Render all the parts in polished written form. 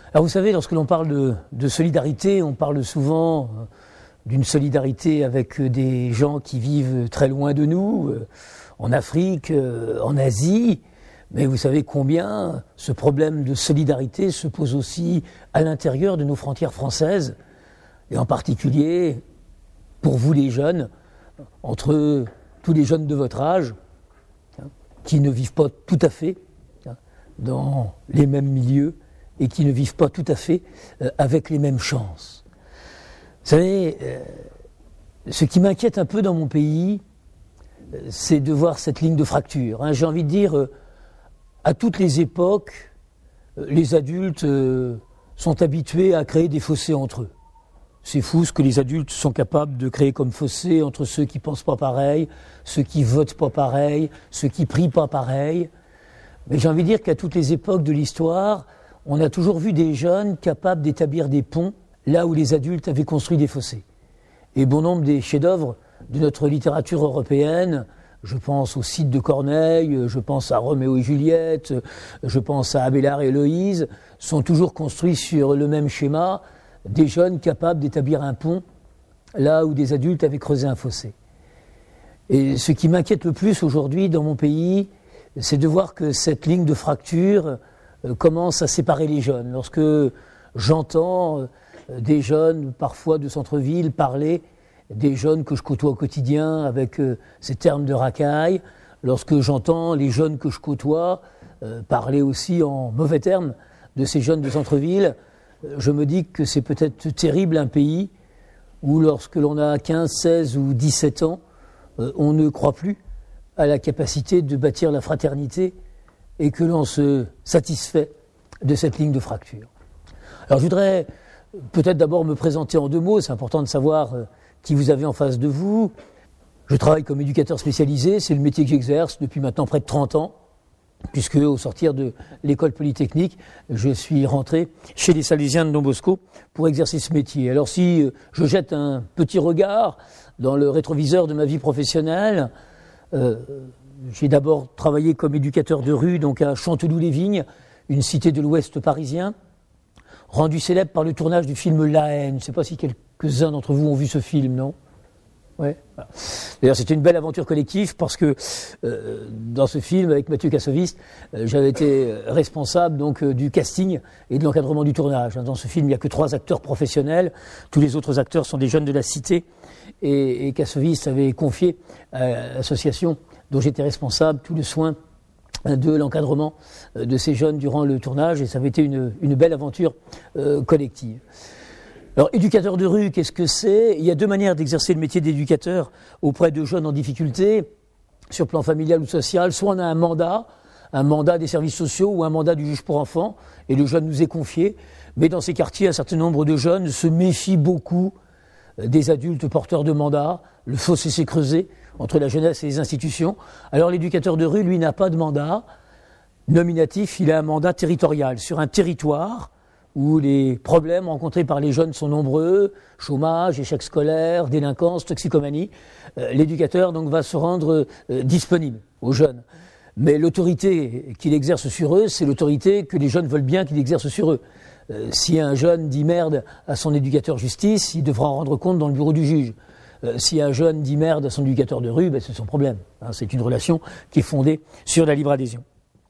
Alors vous savez, lorsque l'on parle de solidarité, on parle souvent d'une solidarité avec des gens qui vivent très loin de nous, en Afrique, en Asie. Mais vous savez combien ce problème de solidarité se pose aussi à l'intérieur de nos frontières françaises, et en particulier pour vous les jeunes, entre tous les jeunes de votre âge, qui ne vivent pas tout à fait dans les mêmes milieux et qui ne vivent pas tout à fait avec les mêmes chances. Vous savez, ce qui m'inquiète un peu dans mon pays, c'est de voir cette ligne de fracture. J'ai envie de dire, à toutes les époques, les adultes sont habitués à créer des fossés entre eux. C'est fou ce que les adultes sont capables de créer comme fossé entre ceux qui pensent pas pareil, ceux qui votent pas pareil, ceux qui prient pas pareil. Mais j'ai envie de dire qu'à toutes les époques de l'histoire, on a toujours vu des jeunes capables d'établir des ponts là où les adultes avaient construit des fossés. Et bon nombre des chefs-d'œuvre de notre littérature européenne, je pense au Cid de Corneille, je pense à Roméo et Juliette, je pense à Abélard et Héloïse, sont toujours construits sur le même schéma, des jeunes capables d'établir un pont là où des adultes avaient creusé un fossé. Et ce qui m'inquiète le plus aujourd'hui dans mon pays, c'est de voir que cette ligne de fracture commence à séparer les jeunes. Lorsque j'entends des jeunes, parfois de centre-ville, parler des jeunes que je côtoie au quotidien avec ces termes de racaille, lorsque j'entends les jeunes que je côtoie parler aussi en mauvais termes de ces jeunes de centre-ville, je me dis que c'est peut-être terrible un pays où lorsque l'on a 15, 16 ou 17 ans, on ne croit plus à la capacité de bâtir la fraternité et que l'on se satisfait de cette ligne de fracture. Alors je voudrais peut-être d'abord me présenter en 2 mots, c'est important de savoir qui vous avez en face de vous. Je travaille comme éducateur spécialisé, c'est le métier que j'exerce depuis maintenant près de 30 ans, puisque au sortir de l'école polytechnique, je suis rentré chez les Salésiens de Don Bosco pour exercer ce métier. Alors si je jette un petit regard dans le rétroviseur de ma vie professionnelle, j'ai d'abord travaillé comme éducateur de rue, donc à Chanteloup-les-Vignes, une cité de l'ouest parisien, rendu célèbre par le tournage du film La Haine. Je ne sais pas si quelques-uns d'entre vous ont vu ce film, non ? Ouais. D'ailleurs, c'était une belle aventure collective parce que dans ce film, avec Mathieu Kassovitz, j'avais été responsable donc du casting et de l'encadrement du tournage. Dans ce film, il n'y a que 3 acteurs professionnels. Tous les autres acteurs sont des jeunes de la cité. Et Kassovitz avait confié à l'association dont j'étais responsable tout le soin de l'encadrement de ces jeunes durant le tournage. Et ça avait été une belle aventure collective. Alors, éducateur de rue, qu'est-ce que c'est ? Il y a 2 manières d'exercer le métier d'éducateur auprès de jeunes en difficulté, sur le plan familial ou social. Soit on a un mandat des services sociaux ou un mandat du juge pour enfants, et le jeune nous est confié. Mais dans ces quartiers, un certain nombre de jeunes se méfient beaucoup des adultes porteurs de mandat. Le fossé s'est creusé entre la jeunesse et les institutions. Alors l'éducateur de rue, lui, n'a pas de mandat nominatif, il a un mandat territorial. Sur un territoire où les problèmes rencontrés par les jeunes sont nombreux, chômage, échec scolaire, délinquance, toxicomanie, l'éducateur donc va se rendre disponible aux jeunes. Mais l'autorité qu'il exerce sur eux, c'est l'autorité que les jeunes veulent bien qu'il exerce sur eux. Si un jeune dit merde à son éducateur justice, il devra en rendre compte dans le bureau du juge. Si un jeune dit merde à son éducateur de rue, c'est son problème. C'est une relation qui est fondée sur la libre adhésion.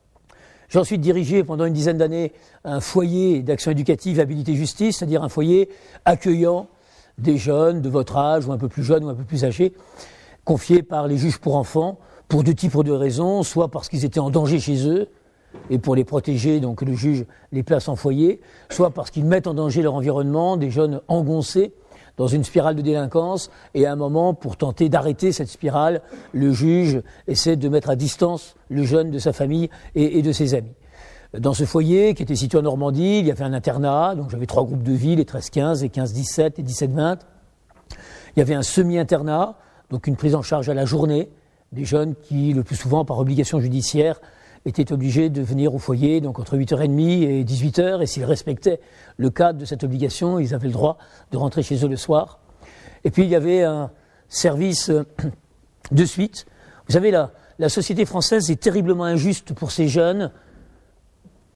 J'ai ensuite dirigé pendant une dizaine d'années un foyer d'action éducative habilité justice, c'est-à-dire un foyer accueillant des jeunes de votre âge ou un peu plus jeunes ou un peu plus âgés, confiés par les juges pour enfants pour 2 types de raisons, soit parce qu'ils étaient en danger chez eux et pour les protéger, donc le juge les place en foyer, soit parce qu'ils mettent en danger leur environnement, des jeunes engoncés dans une spirale de délinquance, et à un moment, pour tenter d'arrêter cette spirale, le juge essaie de mettre à distance le jeune de sa famille et de ses amis. Dans ce foyer, qui était situé en Normandie, il y avait un internat, donc j'avais 3 groupes de vie, les 13-15, les 15-17 et 17-20. Il y avait un semi-internat, donc une prise en charge à la journée, des jeunes qui, le plus souvent, par obligation judiciaire, étaient obligés de venir au foyer, donc entre 8h30 et 18h, et s'ils respectaient le cadre de cette obligation, ils avaient le droit de rentrer chez eux le soir. Et puis il y avait un service de suite. Vous savez, la société française est terriblement injuste pour ces jeunes